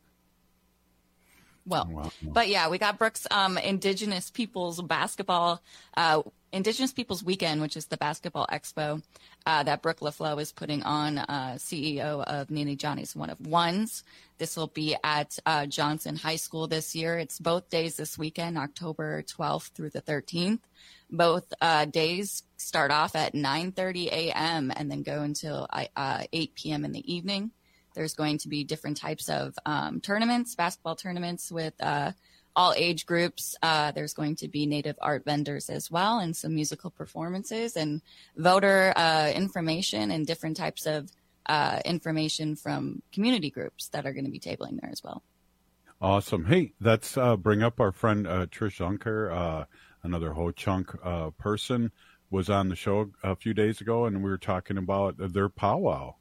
Well, Wow. but yeah, we got Brooks um, Indigenous Peoples Basketball, uh, Indigenous Peoples Weekend, which is the basketball expo uh, that Brooke LaFleur is putting on, uh, C E O of Nene Johnny's One of Ones. This will be at uh, Johnson High School this year. It's both days this weekend, October twelfth through the thirteenth. Both uh, days start off at nine thirty a.m. and then go until uh, eight p.m. in the evening. There's going to be different types of um, tournaments, basketball tournaments with uh, all age groups. Uh, there's going to be native art vendors as well and some musical performances and voter uh, information and different types of uh, information from community groups that are going to be tabling there as well. Awesome. Hey, let's uh, bring up our friend uh, Trish Unker, uh, another Ho Chunk uh, person, was on the show a few days ago, and we were talking about their powwow.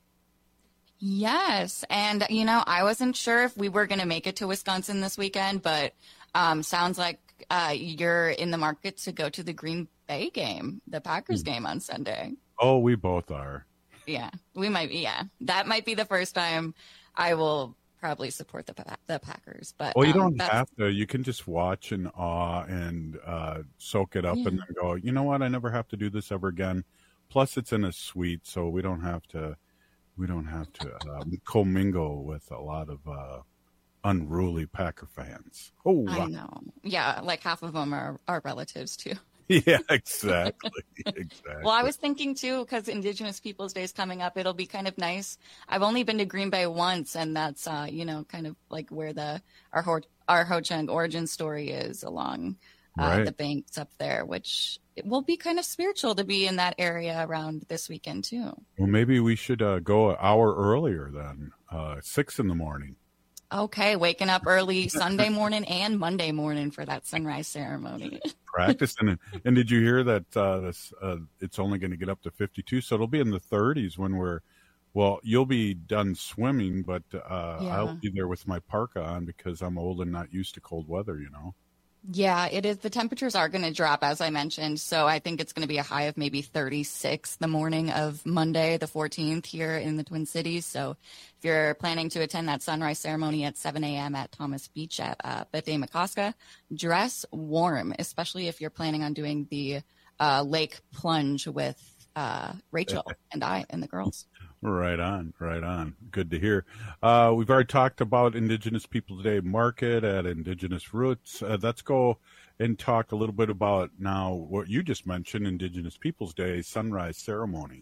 Yes. And, you know, I wasn't sure if we were going to make it to Wisconsin this weekend, but um, sounds like uh, you're in the market to go to the Green Bay game, the Packers game on Sunday. Oh, we both are. Yeah, we might be. Yeah, that might be the first time I will probably support the the Packers. But Well, you um, don't that's- have to. You can just watch in awe and uh, soak it up Yeah. and then go, you know what? I never have to do this ever again. Plus, it's in a suite, so we don't have to. We don't have to um, commingle with a lot of uh, unruly Packer fans. Oh, I wow. know. Yeah, like half of them are our relatives too. Yeah, exactly. exactly. Well, I was thinking too, because Indigenous Peoples Day is coming up. It'll be kind of nice. I've only been to Green Bay once, and that's uh, you know, kind of like where the our Ho, our Ho Chunk origin story is along uh, Right. the banks up there, which it will be kind of spiritual to be in that area around this weekend too. Well, maybe we should uh, go an hour earlier then, uh, six in the morning. Okay, waking up early Sunday morning and Monday morning for that sunrise ceremony. Practicing. and, and did you hear that uh, this, uh, it's only going to get up to fifty-two? So it'll be in the thirties when we're, well, you'll be done swimming, but uh, Yeah. I'll be there with my parka on because I'm old and not used to cold weather, you know? Yeah, it is. The temperatures are going to drop, as I mentioned. So I think it's going to be a high of maybe thirty-six the morning of Monday, the fourteenth, here in the Twin Cities. So if you're planning to attend that sunrise ceremony at seven a.m. at Thomas Beach at uh, Bethany-McCoska, dress warm, especially if you're planning on doing the uh, lake plunge with uh, Rachel and I and the girls. Right on, right on. Good to hear. Uh, we've already talked about Indigenous People Today Market at Indigenous Roots. Uh, let's go and talk a little bit about now what you just mentioned, Indigenous Peoples Day sunrise ceremony.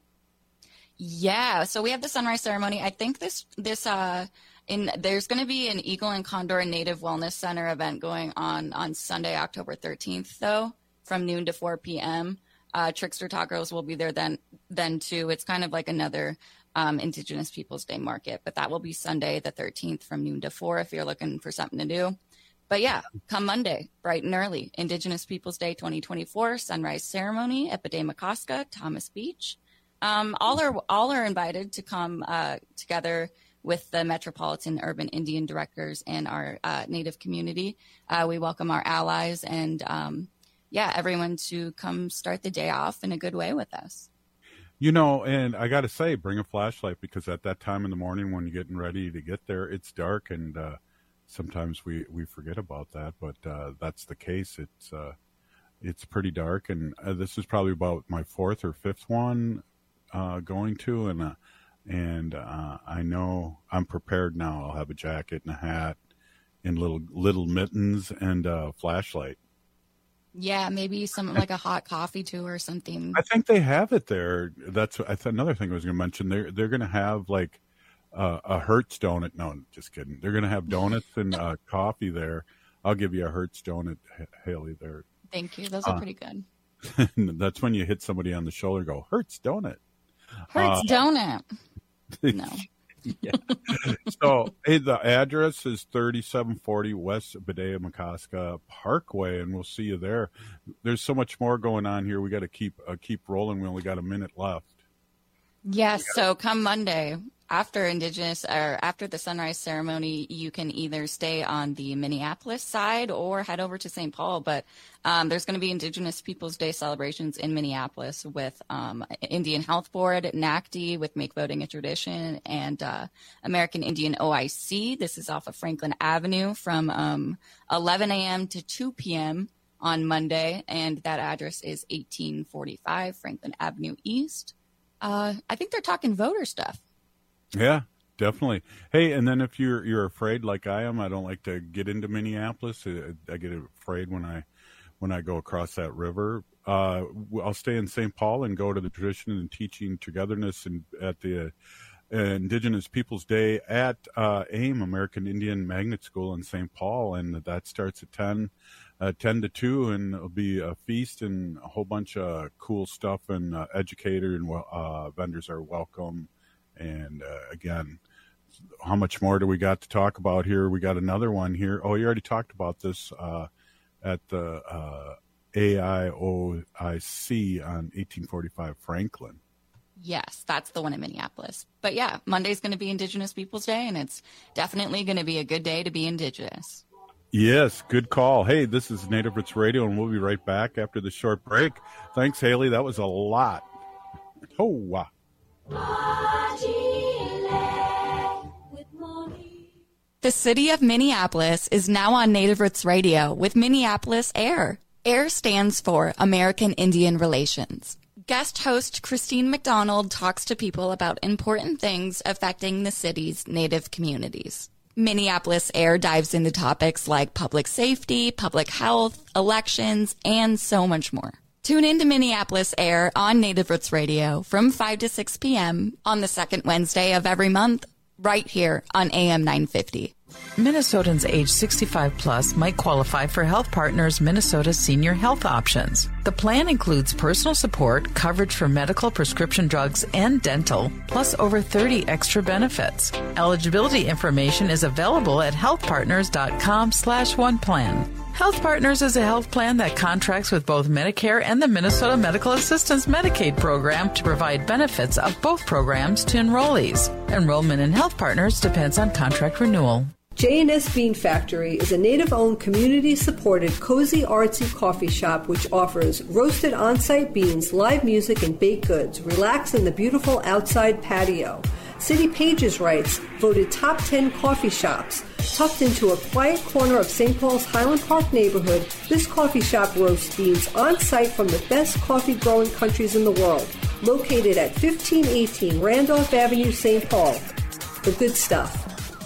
Yeah, so we have the sunrise ceremony. I think this this uh in there's going to be an Eagle and Condor Native Wellness Center event going on on Sunday, October thirteenth, though, from noon to four p.m. Uh, Trickster Tacos will be there then then too. It's kind of like another um, Indigenous Peoples Day market, but that will be Sunday the thirteenth from noon to four if you're looking for something to do. But yeah, come Monday, bright and early, Indigenous Peoples Day twenty twenty-four sunrise ceremony at Bethany-McCoska, Thomas Beach. Um, all are all are invited to come uh, together with the Metropolitan Urban Indian Directors and our uh, Native community. Uh, we welcome our allies and, um, yeah, everyone to come start the day off in a good way with us. You know, and I got to say, bring a flashlight, because at that time in the morning when you're getting ready to get there, it's dark, and uh, sometimes we, we forget about that, but uh, that's the case. It's uh, it's pretty dark, and uh, this is probably about my fourth or fifth one uh, going to, and uh, and uh, I know I'm prepared now. I'll have a jacket and a hat and little little mittens and a flashlight. Yeah, maybe something like a hot coffee too or something. I think they have it there. That's I th- another thing I was going to mention. They're they're going to have like uh, a Hertz donut. No, just kidding. They're going to have donuts and uh, coffee there. I'll give you a Hertz donut, H- Haley. There. Thank you. Those are uh, pretty good. That's when you hit somebody on the shoulder. And go Hertz donut. Hertz uh, donut. No. Yeah. So, hey, the address is thirty-seven forty West Badea-Mecoska Parkway, and we'll see you there. There's so much more going on here. We got to keep uh, keep rolling. We only got a minute left. Yes. So come Monday after Indigenous or after the sunrise ceremony, you can either stay on the Minneapolis side or head over to Saint Paul. But um, there's going to be Indigenous Peoples Day celebrations in Minneapolis with um, Indian Health Board, N A C D with Make Voting a Tradition, and uh, American Indian O I C. This is off of Franklin Avenue from um, eleven a.m. to two p.m. on Monday, and that address is eighteen forty-five Franklin Avenue East. Uh, I think they're talking voter stuff. Yeah, definitely. Hey, and then if you're you're afraid like I am, I don't like to get into Minneapolis. I get afraid when I when I go across that river. Uh, I'll stay in Saint Paul and go to the Tradition and Teaching Togetherness and at the uh, Indigenous Peoples Day at uh, AIM, American Indian Magnet School in Saint Paul, and that starts at ten. Uh, ten to two, and it'll be a feast and a whole bunch of cool stuff, and uh, educator and uh, vendors are welcome. And uh, again, how much more do we got to talk about here? We got another one here. Oh, you already talked about this uh, at the uh, A I O I C on eighteen forty-five Franklin. Yes, that's the one in Minneapolis. But yeah, Monday's going to be Indigenous Peoples Day, and it's definitely going to be a good day to be Indigenous. Yes, good call. Hey, this is Native Roots Radio, and we'll be right back after the short break. Thanks, Haley. That was a lot. Oh, wow. The city of Minneapolis is now on Native Roots Radio with Minneapolis AIR. AIR stands for American Indian Relations. Guest host Christine McDonald talks to people about important things affecting the city's Native communities. Minneapolis AIR dives into topics like public safety, public health, elections, and so much more. Tune in to Minneapolis AIR on Native Roots Radio from five to six p.m. on the second Wednesday of every month, right here on A M nine fifty. Minnesotans age sixty-five plus might qualify for Health Partners Minnesota Senior Health Options. The plan includes personal support, coverage for medical, prescription drugs, and dental, plus over thirty extra benefits. Eligibility information is available at healthpartners.com slash one plan. Health Partners is a health plan that contracts with both Medicare and the Minnesota Medical Assistance Medicaid program to provide benefits of both programs to enrollees. Enrollment in Health Partners depends on contract renewal. J and S Bean Factory is a Native-owned, community-supported, cozy, artsy coffee shop which offers roasted on-site beans, live music, and baked goods. Relax in the beautiful outside patio. City Pages writes, voted top ten coffee shops. Tucked into a quiet corner of Saint Paul's Highland Park neighborhood, this coffee shop roasts beans on-site from the best coffee-growing countries in the world. Located at fifteen eighteen Randolph Avenue, Saint Paul. The good stuff.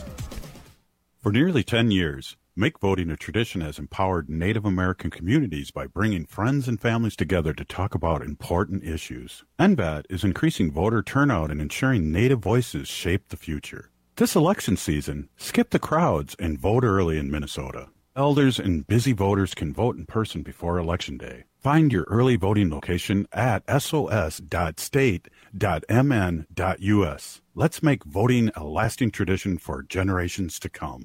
For nearly ten years, Make Voting a Tradition has empowered Native American communities by bringing friends and families together to talk about important issues. N V A T is increasing voter turnout and ensuring Native voices shape the future. This election season, skip the crowds and vote early in Minnesota. Elders and busy voters can vote in person before Election Day. Find your early voting location at s o s dot state dot m n dot u s. Let's make voting a lasting tradition for generations to come.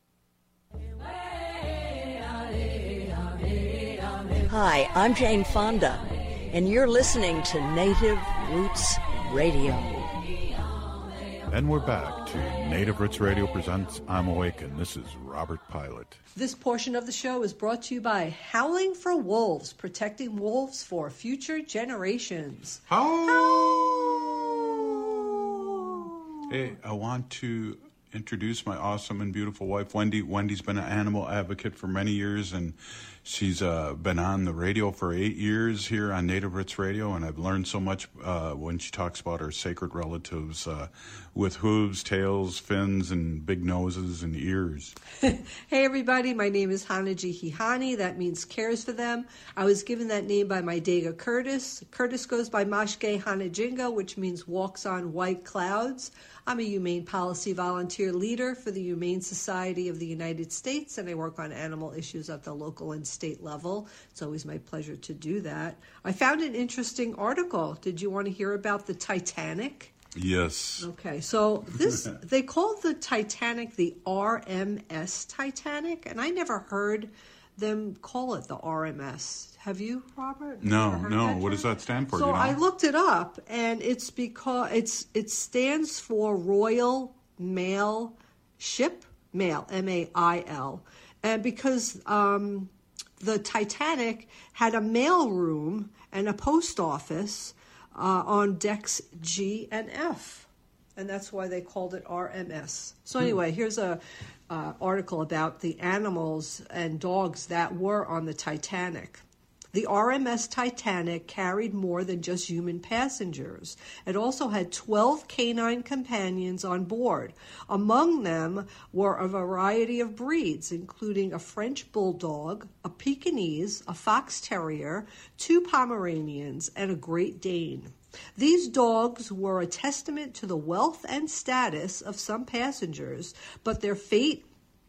Hi, I'm Jane Fonda, and you're listening to Native Roots Radio. And we're back to Native Roots Radio presents I'm Awakened. This is Robert Pilot. This portion of the show is brought to you by Howling for Wolves, protecting wolves for future generations. Howl! Hey, I want to introduce my awesome and beautiful wife, Wendy. Wendy's been an animal advocate for many years, and she's uh, been on the radio for eight years here on Native Roots Radio, and I've learned so much uh, when she talks about our sacred relatives uh, with hooves, tails, fins, and big noses and ears. Hey, everybody. My name is Hanaji Hihani. That means cares for them. I was given that name by my Dega Curtis. Curtis goes by Mashke Hanajinga, which means walks on white clouds. I'm a humane policy volunteer leader for the Humane Society of the United States, and I work on animal issues at the local and state level. It's always my pleasure to do that. I found an interesting article. Did you want to hear about the Titanic? Yes. Okay, so this, they called the Titanic the R M S Titanic, and I never heard them call it the R M S. Have you, Robert? No, no. What does that stand for? So you know? I looked it up, and it's because it's it stands for Royal Mail Ship, Mail, M A I L, and because um, the Titanic had a mail room and a post office uh, on decks G and F, and that's why they called it R M S. So anyway, here's a uh, article about the animals and dogs that were on the Titanic. The R M S Titanic carried more than just human passengers. It also had twelve canine companions on board. Among them were a variety of breeds, including a French bulldog, a Pekingese, a fox terrier, two Pomeranians, and a Great Dane. These dogs were a testament to the wealth and status of some passengers, but their fate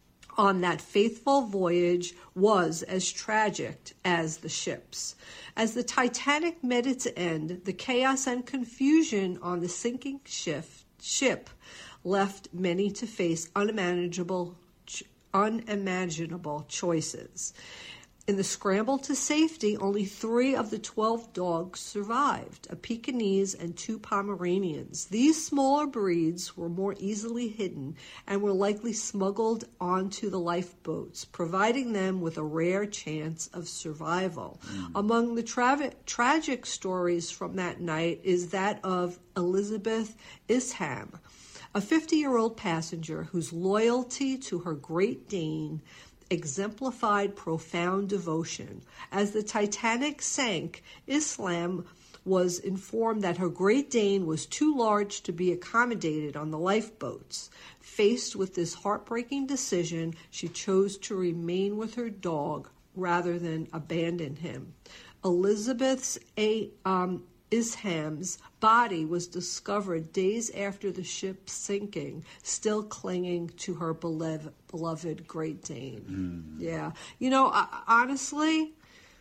on that faithful voyage was as tragic as the ship's. As the Titanic met its end, the chaos and confusion on the sinking ship, ship left many to face unimaginable, unimaginable choices. In the scramble to safety, only three of the twelve dogs survived, a Pekingese and two Pomeranians. These smaller breeds were more easily hidden and were likely smuggled onto the lifeboats, providing them with a rare chance of survival. Mm. Among the tra- tragic stories from that night is that of Elizabeth Isham, a fifty-year-old passenger whose loyalty to her Great Dane exemplified profound devotion. As the Titanic sank, Islam was informed that her Great Dane was too large to be accommodated on the lifeboats. Faced with this heartbreaking decision, she chose to remain with her dog rather than abandon him. Elizabeth's a, um, Isham's body was discovered days after the ship's sinking, still clinging to her beloved, beloved Great Dane. Mm. Yeah. You know, I, honestly,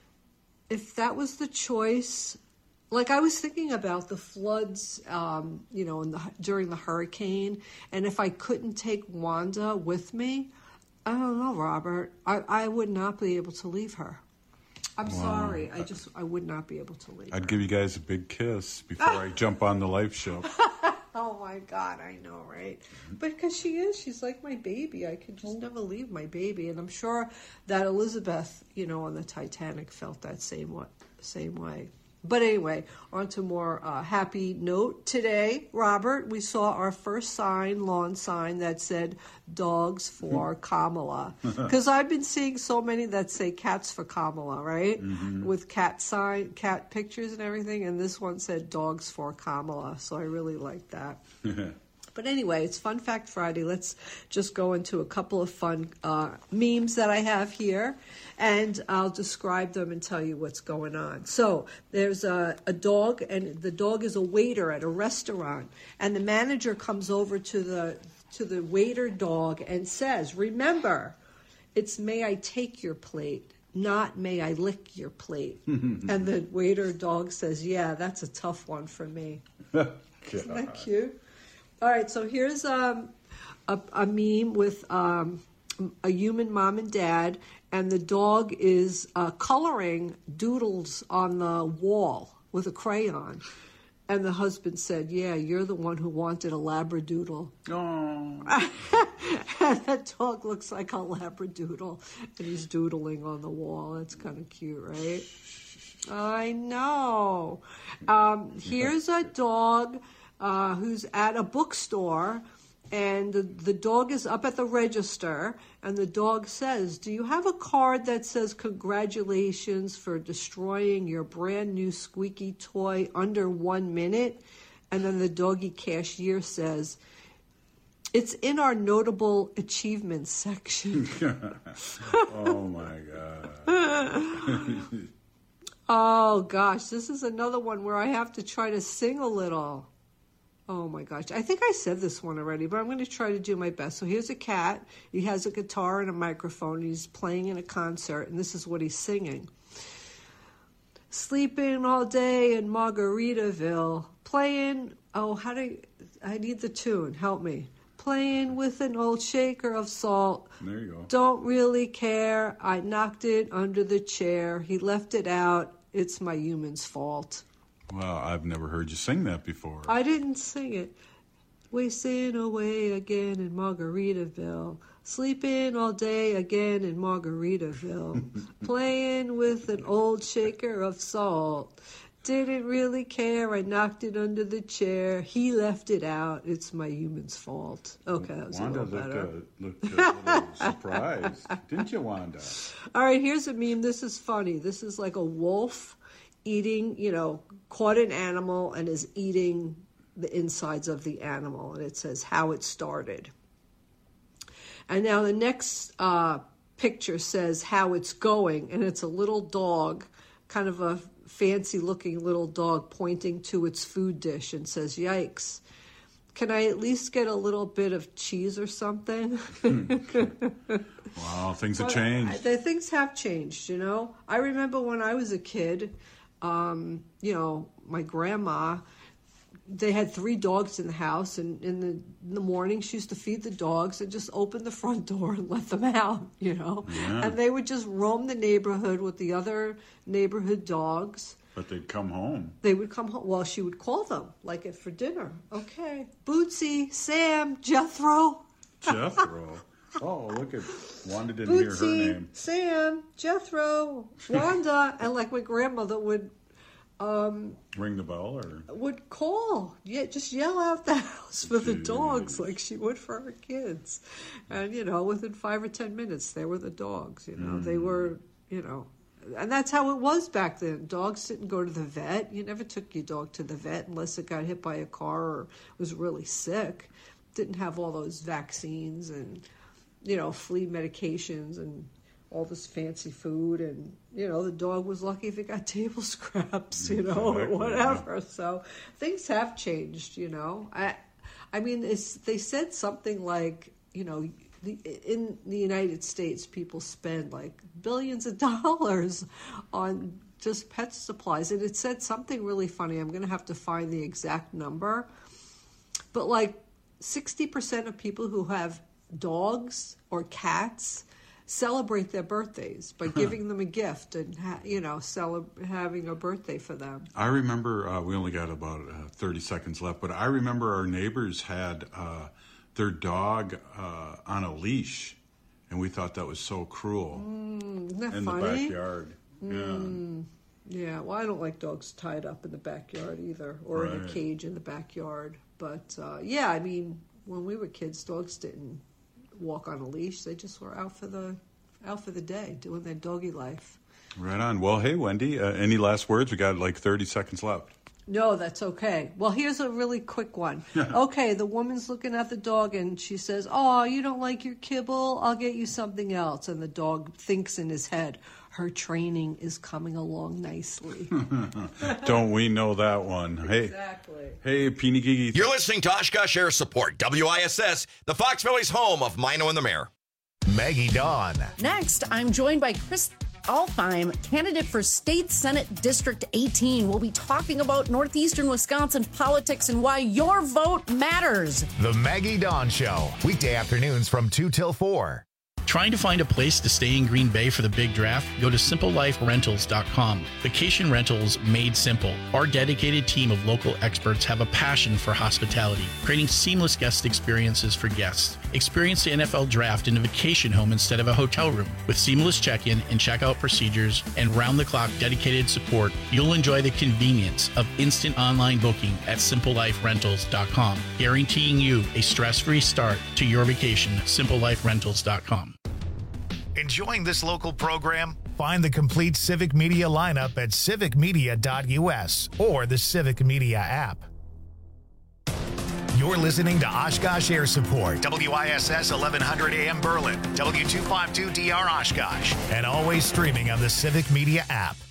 if that was the choice, like I was thinking about the floods, um, you know, in the, during the hurricane, and if I couldn't take Wanda with me, I don't know, Robert, I, I would not be able to leave her. I'm wow. sorry. I just, I would not be able to leave. I'd her. give you guys a big kiss before I jump on the life show. Oh my God, I know, right? But because she is, she's like my baby. I could just never leave my baby. And I'm sure that Elizabeth, you know, on the Titanic felt that same way. Same way. But anyway, on to more uh, happy note. Today, Robert, we saw our first sign, lawn sign, that said dogs for Kamala. Because I've been seeing so many that say cats for Kamala, right? Mm-hmm. With cat sign, cat pictures and everything. And this one said dogs for Kamala. So I really like that. But anyway, it's Fun Fact Friday. Let's just go into a couple of fun uh, memes that I have here, and I'll describe them and tell you what's going on. So there's a, a dog, and the dog is a waiter at a restaurant, and the manager comes over to the to the waiter dog and says, "Remember, it's may I take your plate, not may I lick your plate." And the waiter dog says, "Yeah, that's a tough one for me." Isn't that cute? All right, so here's um, a, a meme with um, a human mom and dad, and the dog is uh, coloring doodles on the wall with a crayon. And the husband said, yeah, you're the one who wanted a Labradoodle. Oh. And that dog looks like a Labradoodle, and he's doodling on the wall. That's kind of cute, right? I know. Um, here's a dog uh, who's at a bookstore, and the, the dog is up at the register, and the dog says, do you have a card that says congratulations for destroying your brand new squeaky toy under one minute? And then the doggy cashier says, it's in our notable achievements section. Oh, my God. Oh, gosh, this is another one where I have to try to sing a little. Oh, my gosh. I think I said this one already, but I'm going to try to do my best. So here's a cat. He has a guitar and a microphone. He's playing in a concert, and this is what he's singing. Sleeping all day in Margaritaville. Playing, oh, how do you, I need the tune. Help me. Playing with an old shaker of salt. There you go. Don't really care. I knocked it under the chair. He left it out. It's my human's fault. Well, I've never heard you sing that before. I didn't sing it. Wasting away again in Margaritaville. Sleeping all day again in Margaritaville. Playing with an old shaker of salt. Didn't really care. I knocked it under the chair. He left it out. It's my human's fault. Okay, that was Wanda a little better. looked, uh, looked a little surprised. Didn't you, Wanda? All right, here's a meme. This is funny. This is like a wolf eating, you know, caught an animal and is eating the insides of the animal. And it says how it started. And now the next uh, picture says how it's going. And it's a little dog, kind of a fancy looking little dog pointing to its food dish and says, yikes, can I at least get a little bit of cheese or something? Wow, things have changed. The things have changed, you know. I remember when I was a kid, um, you know, my grandma, they had three dogs in the house, and in the, in the morning she used to feed the dogs and just open the front door and let them out, you know. Yeah. And they would just roam the neighborhood with the other neighborhood dogs. But they'd come home. They would come home. Well, she would call them, like it for dinner. Okay, Bootsy, Sam, Jethro. Jethro. Oh, look at Wanda didn't Bootsy, hear her name. Sam, Jethro, Wanda, and like my grandmother would um, ring the bell or would call. Yeah, just yell out the house for the dogs like she would for her kids. And you know, within five or ten minutes, there were the dogs. You know, mm. they were. You know. And that's how it was back then. Dogs didn't go to the vet. You never took your dog to the vet unless it got hit by a car or was really sick. Didn't have all those vaccines and, you know, flea medications and all this fancy food. And, you know, the dog was lucky if it got table scraps, you know, exactly. or whatever. So things have changed, you know. I, I mean, it's, they said something like, you know, The, in the United States, people spend like billions of dollars on just pet supplies. And it said something really funny. I'm going to have to find the exact number. But like sixty percent of people who have dogs or cats celebrate their birthdays by giving them a gift and, ha- you know, cele- having a birthday for them. I remember, uh, we only got about uh, thirty seconds left, but I remember our neighbors had... Uh, their dog uh, on a leash, and we thought that was so cruel. Mm, isn't that in funny? the backyard. Mm, yeah. yeah, well, I don't like dogs tied up in the backyard either, or right. in a cage in the backyard. But, uh, yeah, I mean, when we were kids, dogs didn't walk on a leash. They just were out for the out for the day, doing their doggy life. Right on. Well, hey, Wendy, uh, any last words? We got like thirty seconds left. No, that's okay. Well, here's a really quick one. Okay, the woman's looking at the dog and she says, oh, you don't like your kibble? I'll get you something else. And the dog thinks in his head, her training is coming along nicely. Don't we know that one? Hey, exactly. Hey, Peeny Gigi. You're listening to Oshkosh Air Support, W I S S, the Fox Valley's home of Mino and the Mayor. Maggie Dawn. Next, I'm joined by Chris Alfheim, candidate for State Senate District eighteen. We'll be talking about Northeastern Wisconsin politics and why your vote matters. The Maggie Dawn Show, weekday afternoons from two till four. Trying to find a place to stay in Green Bay for the big draft? Go to simple life rentals dot com. Vacation rentals made simple. Our dedicated team of local experts have a passion for hospitality, creating seamless guest experiences for guests. Experience the N F L draft in a vacation home instead of a hotel room. With seamless check-in and check-out procedures and round-the-clock dedicated support, you'll enjoy the convenience of instant online booking at simple life rentals dot com, guaranteeing you a stress-free start to your vacation. simple life rentals dot com. Enjoying this local program? Find the complete Civic Media lineup at civic media dot U S or the Civic Media app. You're listening to Oshkosh Air Support, W I S S eleven hundred A M Berlin, W two fifty-two D R Oshkosh, and always streaming on the Civic Media app.